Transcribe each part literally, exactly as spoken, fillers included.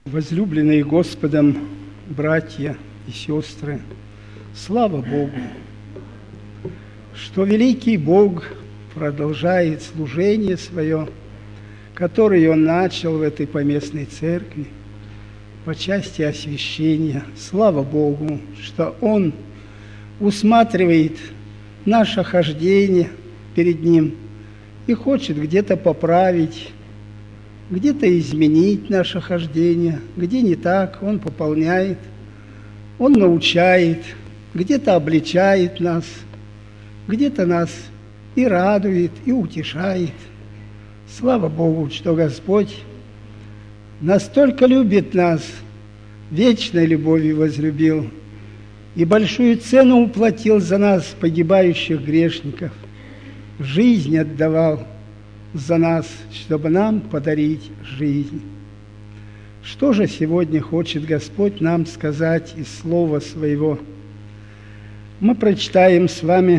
Возлюбленные Господом братья и сестры, слава Богу, что великий Бог продолжает служение свое, которое Он начал в этой поместной церкви по части освящения. Слава Богу, что Он усматривает наше хождение перед Ним и хочет где-то поправить, где-то изменить наше хождение, где не так, Он пополняет, Он научает, где-то обличает нас, где-то нас и радует, и утешает. Слава Богу, что Господь настолько любит нас, вечной любовью возлюбил, и большую цену уплатил за нас, погибающих грешников, жизнь отдавал за нас, чтобы нам подарить жизнь. Что же сегодня хочет Господь нам сказать из Слова Своего? Мы прочитаем с вами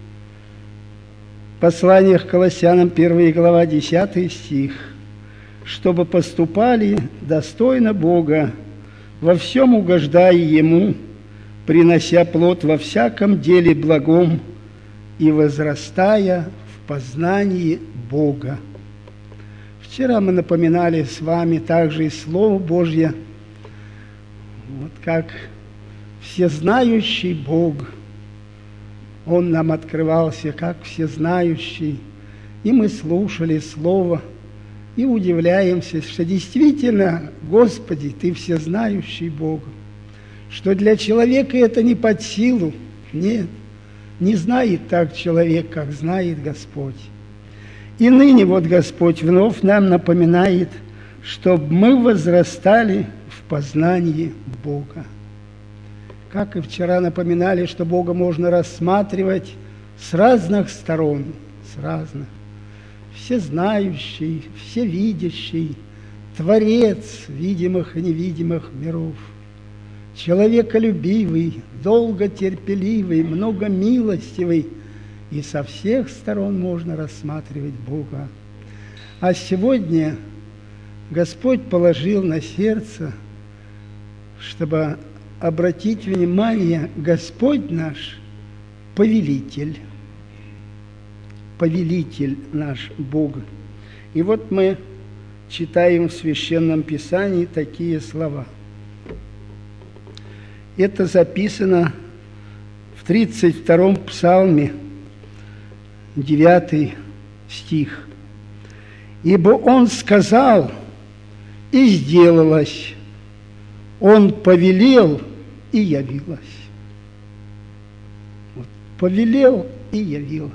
послание к Колоссянам, первая глава, десятый стих. «Чтобы поступали достойно Бога, во всем угождая Ему, принося плод во всяком деле благом и возрастая в познании Бога». Вчера мы напоминали с вами также и Слово Божье, вот как всезнающий Бог, Он нам открывался как всезнающий, и мы слушали Слово и удивляемся, что действительно, Господи, Ты всезнающий Бог, что для человека это не под силу, нет, не знает так человек, как знает Господь. И ныне вот Господь вновь нам напоминает, чтобы мы возрастали в познании Бога. Как и вчера напоминали, что Бога можно рассматривать с разных сторон, с разных. Всезнающий, всевидящий, Творец видимых и невидимых миров, человеколюбивый, долготерпеливый, многомилостивый, и со всех сторон можно рассматривать Бога. А сегодня Господь положил на сердце, чтобы обратить внимание, Господь наш – повелитель, повелитель наш Бог. И вот мы читаем в Священном Писании такие слова. Это записано в тридцать втором псалме, девятый стих. «Ибо Он сказал, и сделалось, Он повелел, и явилось». Вот, повелел, и явилось.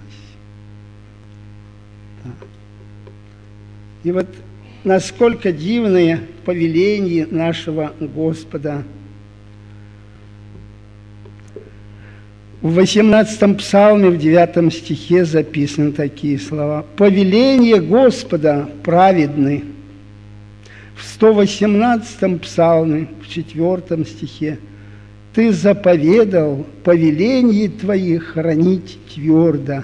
Да. И вот насколько дивное повеление нашего Господа. В восемнадцатом псалме, в девятом стихе записаны такие слова. «Повеление Господа праведны». В сто восемнадцатом псалме, в четвертом стихе, «Ты заповедал повеление Твои хранить твердо».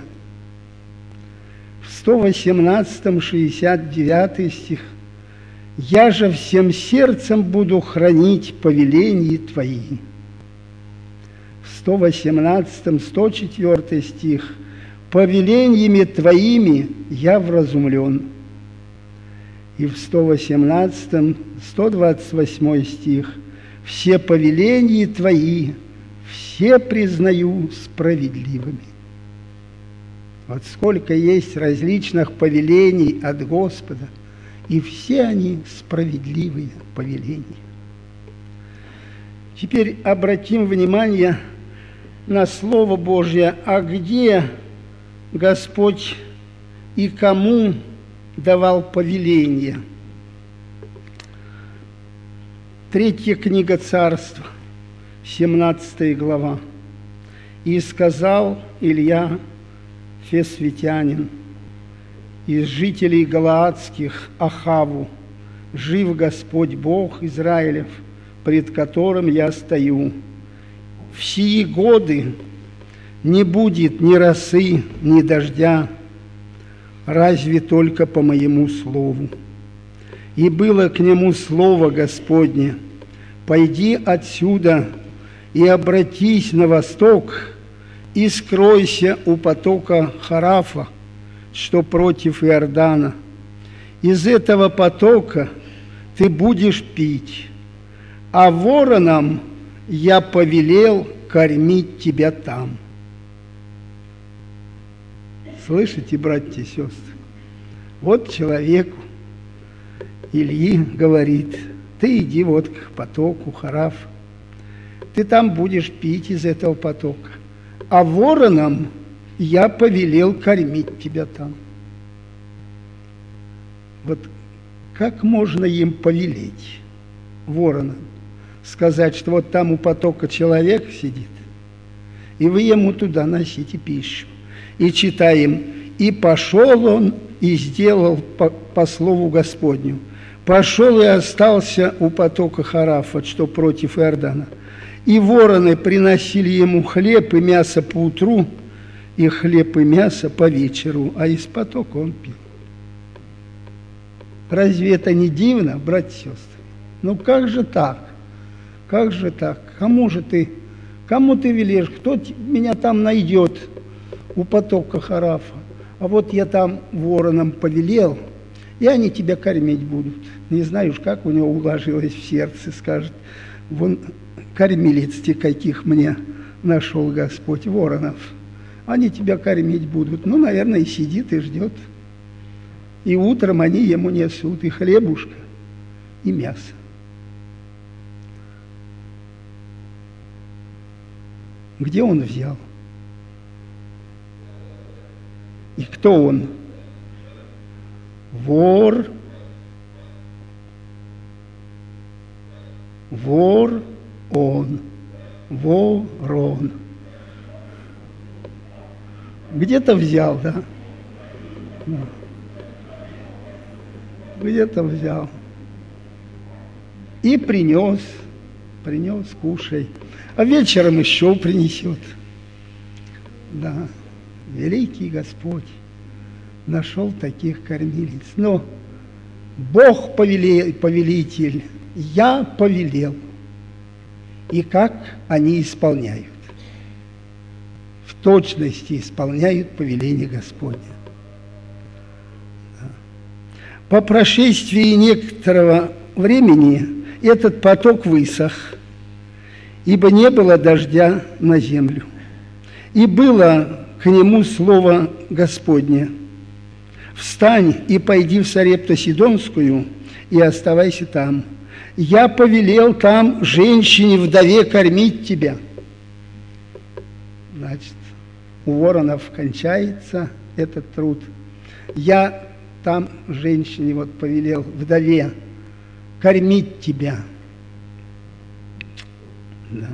В сто восемнадцатом, шестьдесят девятый стих, «Я же всем сердцем буду хранить повеления Твои». В сто восемнадцатом, сто четвёртый стих, «Повелениями Твоими я вразумлен». И в сто восемнадцатом, сто двадцать восьмой стих, «Все повеления Твои, все признаю справедливыми». Вот сколько есть различных повелений от Господа, и все они справедливые повеления. Теперь обратим внимание на Слово Божье, а где Господь и кому давал повеление. Третья книга Царств, семнадцатая глава. «И сказал Илья Фесвитянин из жителей Галаадских Ахаву: жив Господь Бог Израилев, пред которым я стою. В сии годы не будет ни росы, ни дождя, разве только по моему слову. И было к нему слово Господне: пойди отсюда и обратись на восток, и скройся у потока Харафа, что против Иордана. Из этого потока ты будешь пить, а воронам я повелел кормить тебя там. Слышите, братья и сестры? Вот человеку Ильи говорит: ты иди вот к потоку Харафа, ты там будешь пить из этого потока, а воронам я повелел кормить тебя там. Вот как можно им повелеть, воронам, сказать, что вот там у потока человек сидит, и вы ему туда носите пищу. И читаем: и пошел он и сделал по, по слову Господню. Пошел и остался у потока Харафа, что против Иордана. И вороны приносили ему хлеб и мясо по утру, и хлеб и мясо по вечеру, а из потока он пил. Разве это не дивно, братья и сестры? Ну как же так? Как же так? Кому же ты, кому ты велишь? Кто меня там найдет у потока Харафа? А вот я там воронам повелел, и они тебя кормить будут. Не знаю уж, как у него уложилось в сердце, скажет: вон кормилец-те каких мне нашел Господь, воронов. Они тебя кормить будут. Ну, наверное, и сидит, и ждет. И утром они ему несут и хлебушка, и мясо. Где он взял? И кто он? Вор. Вор он. Ворон. Где-то взял, да? Где-то взял. И принес, принес, кушай. А вечером еще принесет. Да, великий Господь нашел таких кормилиц. Но Бог повелитель, я повелел. И как они исполняют? В точности исполняют повеление Господне. По прошествии некоторого времени этот поток высох, ибо не было дождя на землю. И было к нему слово Господне: встань и пойди в Сарепту Сидонскую, и оставайся там. Я повелел там женщине-вдове кормить тебя. Значит, у воронов кончается этот труд. Я там женщине вот повелел, вдове, кормить тебя. Да.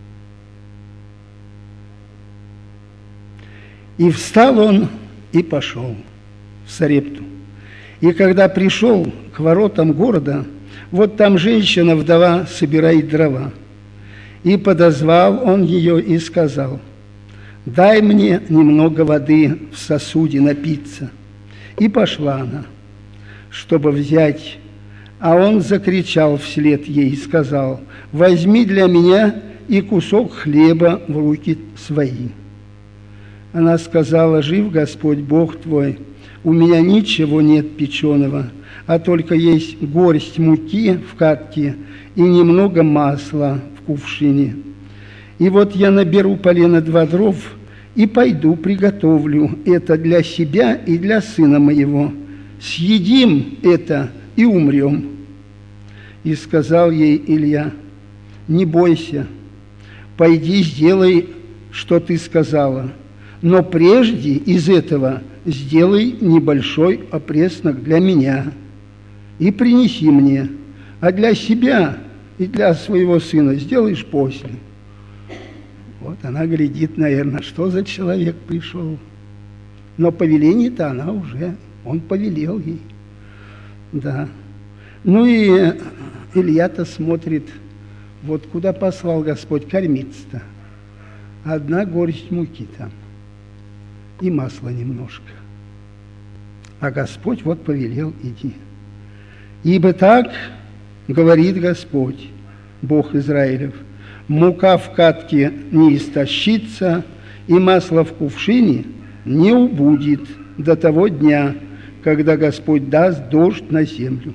И встал он и пошел в Сарепту. И когда пришел к воротам города, вот там женщина-вдова собирает дрова. И подозвал он ее и сказал: дай мне немного воды в сосуде напиться. И пошла она, чтобы взять. А он закричал вслед ей и сказал: возьми для меня и кусок хлеба в руки свои. Она сказала: жив Господь Бог твой, у меня ничего нет печеного, а только есть горсть муки в катке и немного масла в кувшине. И вот я наберу полено два дров и пойду приготовлю это для себя и для сына моего. Съедим это и умрем. И сказал ей Илья: не бойся, пойди сделай, что ты сказала, но прежде из этого сделай небольшой опреснок для меня и принеси мне, а для себя и для своего сына сделаешь после. Вот она глядит, наверное, что за человек пришел. Но повеление-то она уже, он повелел ей. Да. Ну и Илья-то смотрит, вот куда послал Господь кормиться-то. Одна горсть муки там и масла немножко. А Господь вот повелел: иди. Ибо так говорит Господь, Бог Израилев, мука в катке не истощится, и масло в кувшине не убудет до того дня, когда Господь даст дождь на землю.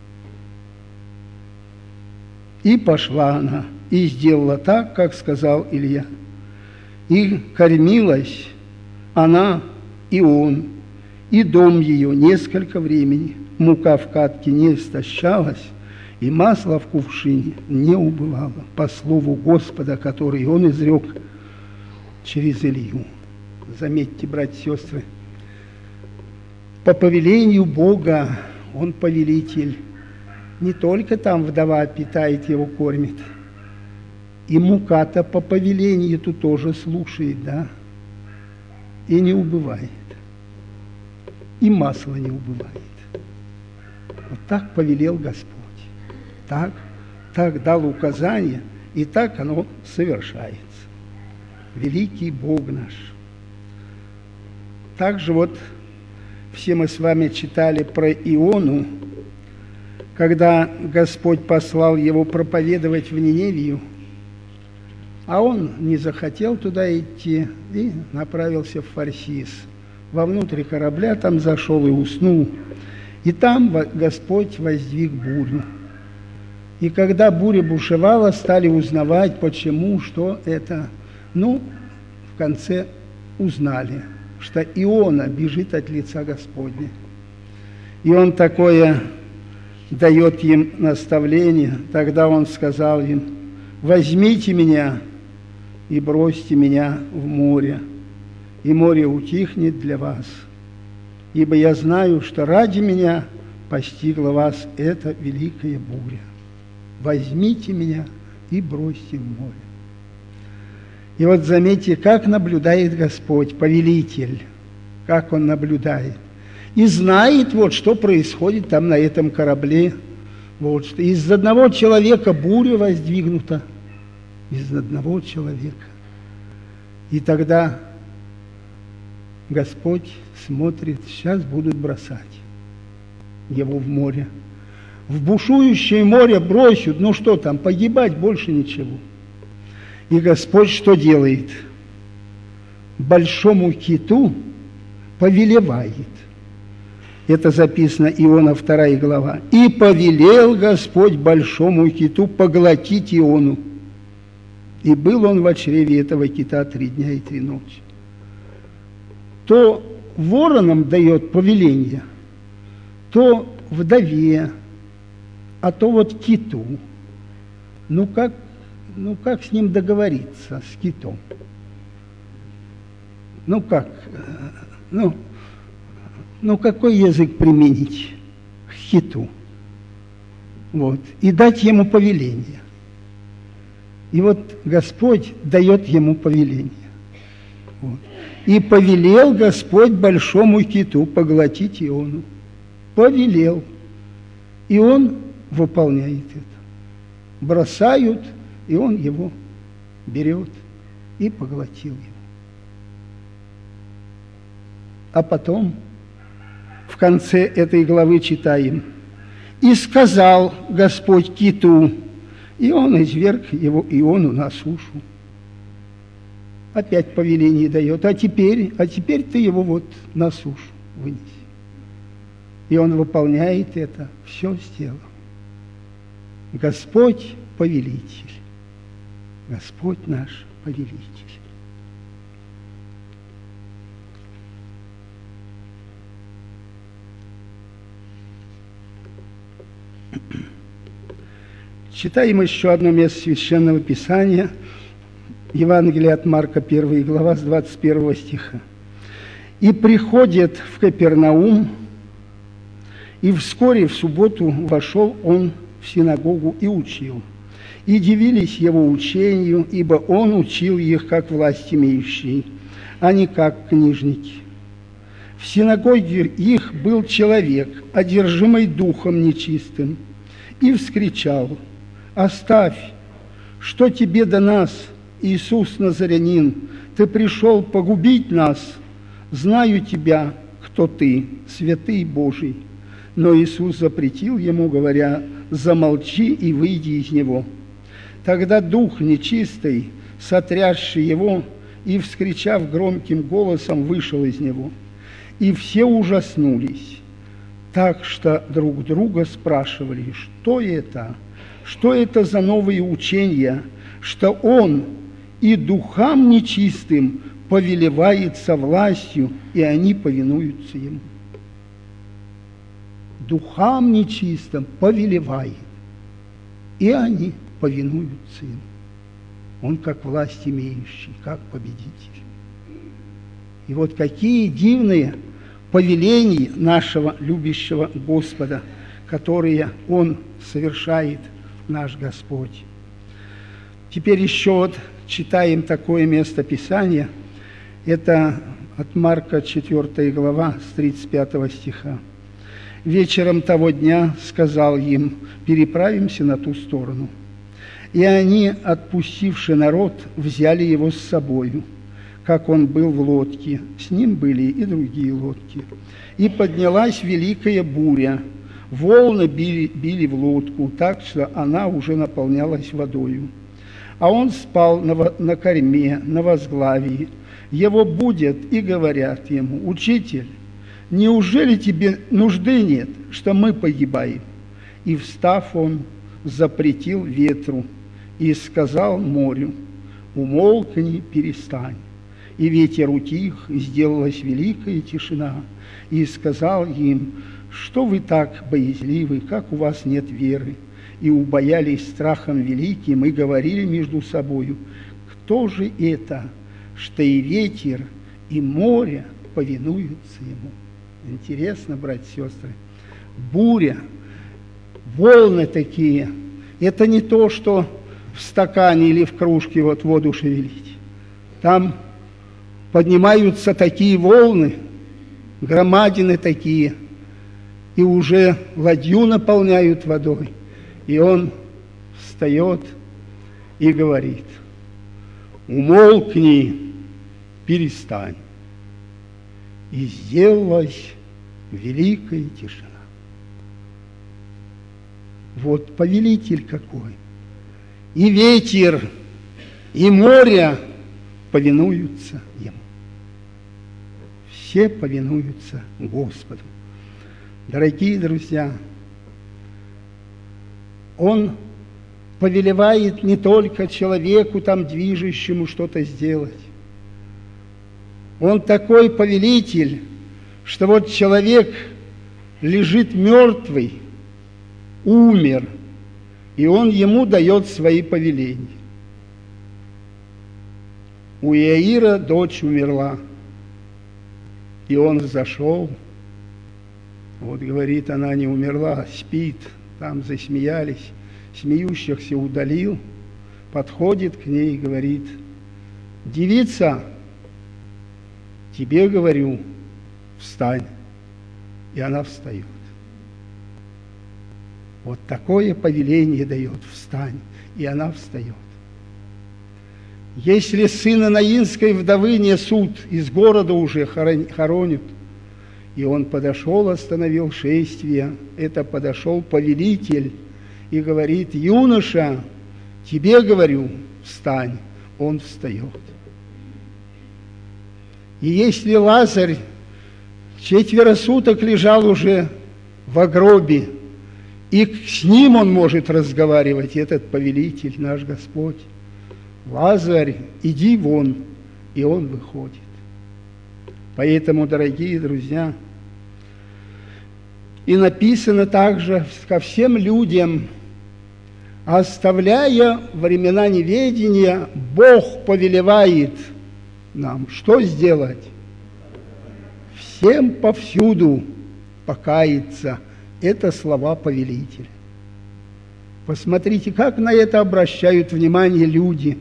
И пошла она, и сделала так, как сказал Илья. И кормилась она, и он, и дом ее несколько времени. Мука в катке не истощалась, и масло в кувшине не убывало, по слову Господа, который он изрек через Илью. Заметьте, братья и сестры, по повелению Бога он повелитель. Не только там вдова питает его, кормит. И мука-то по повелению тут тоже слушает, да? И не убывает. И масло не убывает. Вот так повелел Господь. Так, так дал указание, и так оно совершается. Великий Бог наш. Также вот все мы с вами читали про Иону, когда Господь послал его проповедовать в Ниневию, а он не захотел туда идти и направился в Фарсис. Вовнутрь корабля там зашел и уснул. И там Господь воздвиг бурю. И когда буря бушевала, стали узнавать, почему, что это. Ну, в конце узнали, что Иона бежит от лица Господня. И он такое дает им наставление. Тогда он сказал им: возьмите меня и бросьте меня в море, и море утихнет для вас, ибо я знаю, что ради меня постигла вас эта великая буря. Возьмите меня и бросьте в море. И вот заметьте, как наблюдает Господь, повелитель, как Он наблюдает. И знает, вот, что происходит там на этом корабле. Вот, что из одного человека буря воздвигнута. Из одного человека. И тогда Господь смотрит, сейчас будут бросать его в море. В бушующее море бросят, ну что там, погибать больше ничего. И Господь что делает? Большому киту повелевает. Это записано Иона вторая глава. «И повелел Господь большому киту поглотить Иону. И был он в чреве этого кита три дня и три ночи». То воронам дает повеление, то вдове, а то вот киту. Ну как, ну как с ним договориться, с китом? Ну как? Ну, ну какой язык применить к киту? Вот. И дать ему повеление. И вот Господь дает ему повеление. Вот. И повелел Господь большому киту поглотить Иону. Повелел. И он выполняет это. Бросают, и он его берет и поглотил его. А потом в конце этой главы читаем: «И сказал Господь киту, и он изверг его Иону на сушу». Опять повеление дает, а теперь, а теперь ты его вот на сушу вынеси. И он выполняет это, все сделал. Господь повелитель, Господь наш повелитель. Читаем еще одно место Священного Писания, Евангелие от Марка, первая глава, с двадцать первого стиха. «И приходит в Капернаум, и вскоре в субботу вошел он в синагогу и учил. И дивились его учению, ибо он учил их, как власть имеющий, а не как книжники. В синагоге их был человек, одержимый духом нечистым, и вскричал: «Оставь, что тебе до нас, Иисус Назарянин? Ты пришел погубить нас. Знаю тебя, кто ты, святый Божий». Но Иисус запретил ему, говоря: «Замолчи и выйди из него». Тогда дух нечистый, сотрясший его, и, вскричав громким голосом, вышел из него. И все ужаснулись, так что друг друга спрашивали: что это? Что это за новые учения, что он и духам нечистым повелевает со властью, и они повинуются ему? Духам нечистым повелевает, и они повинуются ему. Он как власть имеющий, как победитель. И вот какие дивные повеления нашего любящего Господа, которые Он совершает, наш Господь. Теперь еще вот читаем такое место Писания. Это от Марка четвёртая глава, с тридцать пятого стиха. «Вечером того дня сказал им: переправимся на ту сторону. И они, отпустивши народ, взяли его с собою, как он был в лодке. С ним были и другие лодки. И поднялась великая буря. Волны били, били в лодку, так что она уже наполнялась водою. А он спал на, на корме, на возглавии. Его будят и говорят ему: Учитель, неужели тебе нужды нет, что мы погибаем? И, встав, он запретил ветру и сказал морю: умолкни, перестань. И ветер утих, и сделалась великая тишина. И сказал им: что вы так боязливы, как у вас нет веры? И убоялись страхом великим, и говорили между собою: кто же это, что и ветер, и море повинуются ему? Интересно, братья и сестры, буря, волны такие, это не то, что в стакане или в кружке вот воду шевелить. Там поднимаются такие волны, громадины такие, и уже ладью наполняют водой. И он встает и говорит: умолкни, перестань. И сделалась великая тишина. Вот повелитель какой. И ветер, и море повинуются ему. Все повинуются Господу. Дорогие друзья, Он повелевает не только человеку, там, движущему, что-то сделать. Он такой повелитель, что вот человек лежит мертвый, умер, и он ему дает свои повеления. У Иаира дочь умерла, и он зашел. Вот, говорит, она не умерла, спит. Там засмеялись, смеющихся удалил, подходит к ней и говорит: девица, тебе говорю, встань. И она встает. Вот такое повеление дает: встань. И она встает. Если сына наинской вдовы несут, из города уже хоронят, и он подошел, остановил шествие, это подошел повелитель и говорит: юноша, тебе говорю, встань. Он встает. И если Лазарь четверо суток лежал уже в гробе, и с ним он может разговаривать, этот повелитель, наш Господь: Лазарь, иди вон, и он выходит. Поэтому, дорогие друзья, и написано также ко всем людям: оставляя времена неведения, Бог повелевает нам что сделать? Всем повсюду покаяться. Это слова повелителя. Посмотрите, как на это обращают внимание люди,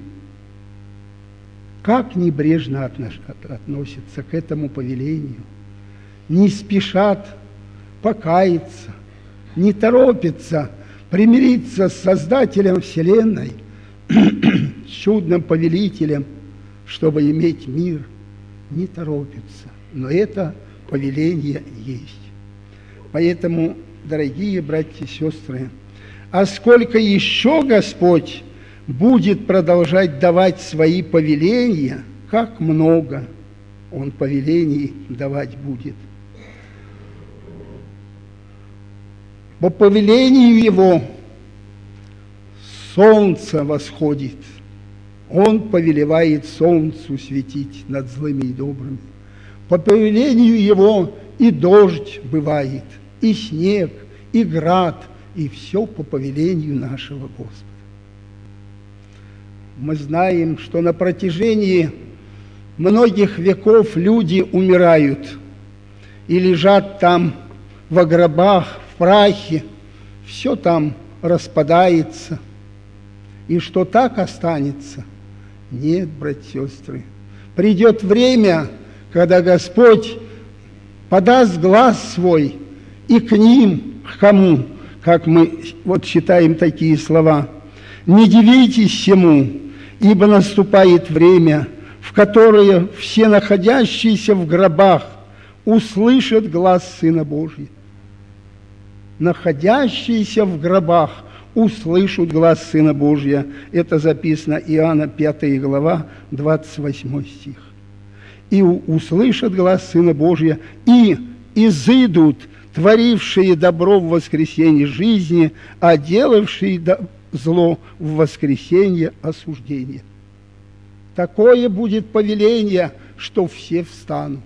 как небрежно относятся к этому повелению, не спешат покаяться, не торопятся примириться с Создателем Вселенной, с чудным повелителем, чтобы иметь мир, не торопятся. Но это повеление есть. Поэтому, дорогие братья и сестры, а сколько еще Господь будет продолжать давать свои повеления, как много Он повелений давать будет. По повелению Его солнце восходит. Он повелевает солнцу светить над злыми и добрыми. По повелению Его и дождь бывает, и снег, и град, и все по повелению нашего Господа. Мы знаем, что на протяжении многих веков люди умирают и лежат там во гробах, в прахе, все там распадается. И что так останется? Нет, братья и сестры. Придет время, когда Господь подаст глаз свой и к ним, к кому, как мы вот читаем такие слова: «Не дивитесь всему, ибо наступает время, в которое все находящиеся в гробах услышат глас Сына Божия». Находящиеся в гробах услышат глас Сына Божия. Это записано Иоанна пятая глава, двадцать восьмой стих. «И услышат глас Сына Божия, и изыдут творившие добро в воскресенье жизни, а делавшие зло в воскресенье осуждения». Такое будет повеление, что все встанут.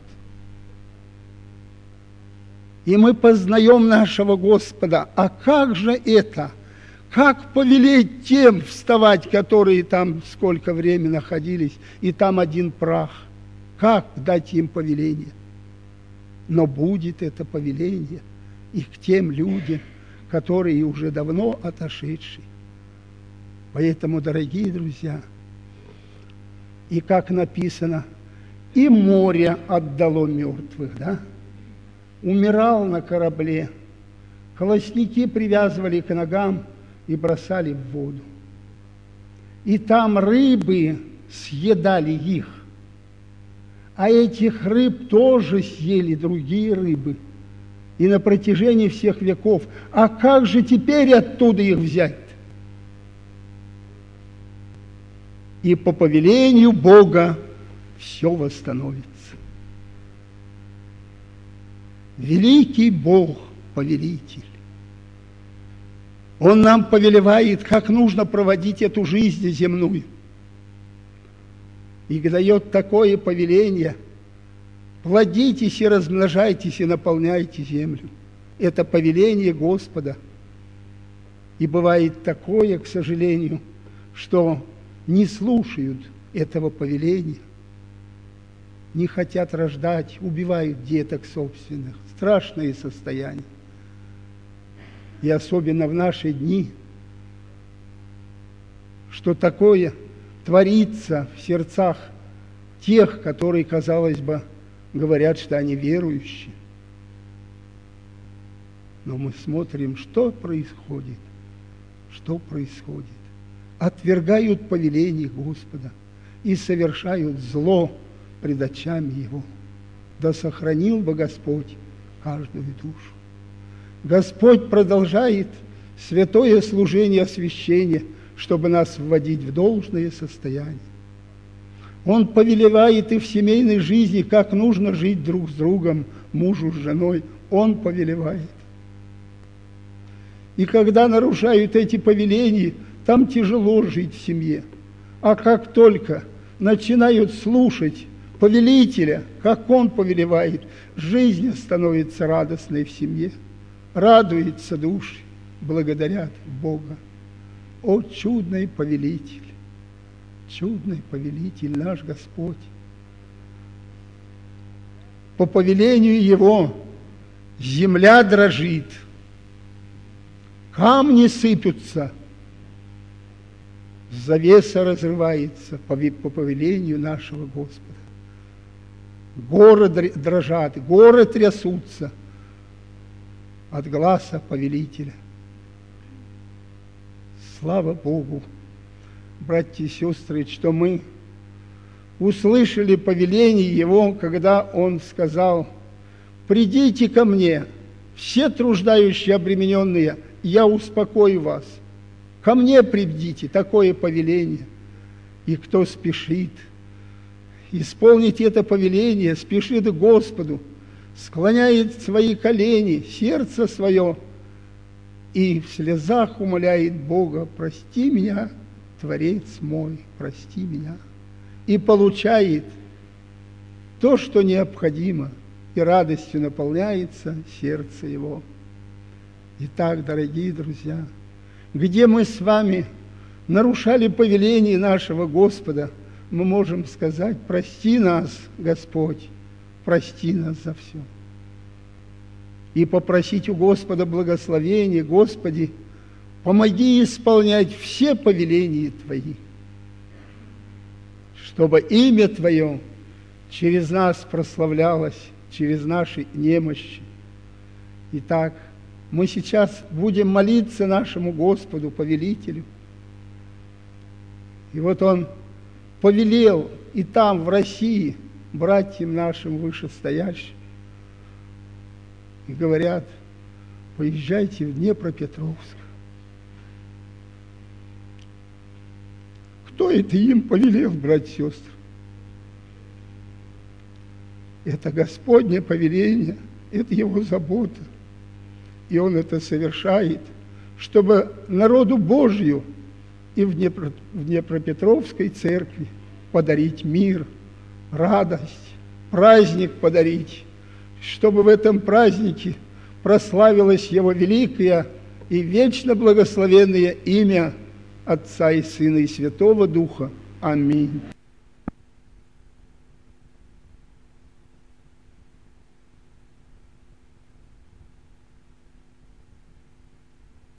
И мы познаем нашего Господа. А как же это? Как повелеть тем вставать, которые там сколько времени находились, и там один прах? Как дать им повеление? Но будет это повеление и к тем людям, которые уже давно отошедшие. Поэтому, дорогие друзья, и как написано, и море отдало мертвых, да? Умирал на корабле, колосники привязывали к ногам и бросали в воду. И там рыбы съедали их, а этих рыб тоже съели другие рыбы. И на протяжении всех веков. А как же теперь оттуда их взять? И по повелению Бога все восстановится. Великий Бог, повелитель. Он нам повелевает, как нужно проводить эту жизнь земную. И дает такое повеление: плодитесь и размножайтесь, и наполняйте землю. Это повеление Господа. И бывает такое, к сожалению, что не слушают этого повеления, не хотят рождать, убивают деток собственных. Страшное состояние. И особенно в наши дни, что такое творится в сердцах тех, которые, казалось бы, говорят, что они верующие. Но мы смотрим, что происходит, что происходит. Отвергают повеление Господа и совершают зло пред очами Его. Да сохранил бы Господь каждую душу. Господь продолжает святое служение освящения, чтобы нас вводить в должное состояние. Он повелевает и в семейной жизни, как нужно жить друг с другом, мужу с женой. Он повелевает. И когда нарушают эти повеления, там тяжело жить в семье. А как только начинают слушать повелителя, как он повелевает, жизнь становится радостной в семье. Радуется души, благодарят Бога. О, чудный повелитель, чудный повелитель наш Господь. По повелению Его земля дрожит, камни сыпятся, завеса разрывается по повелению нашего Господа. Горы дрожат, горы трясутся от гласа повелителя. Слава Богу, братья и сестры, что мы услышали повеление Его, когда Он сказал: «Придите ко мне, все труждающие обремененные, я успокою вас. Ко мне придите, такое повеление. И кто спешит исполнить это повеление, спешит к Господу, склоняет свои колени, сердце свое, и в слезах умоляет Бога: прости меня, Творец мой, прости меня. И получает то, что необходимо, и радостью наполняется сердце его. Итак, дорогие друзья, где мы с вами нарушали повеление нашего Господа, мы можем сказать: прости нас, Господь, прости нас за все. И попросить у Господа благословения: Господи, помоги исполнять все повеления Твои, чтобы имя Твое через нас прославлялось, через наши немощи. Итак, мы сейчас будем молиться нашему Господу, повелителю. И вот Он повелел и там, в России, братьям нашим вышестоящим, и говорят: поезжайте в Днепропетровск. Кто это им повелел, братья и сестры? Это Господне повеление, это Его забота. И Он это совершает, чтобы народу Божию и в Днепро, в Днепропетровской церкви подарить мир, радость, праздник подарить, чтобы в этом празднике прославилось Его великое и вечно благословенное имя Отца и Сына и Святого Духа. Аминь.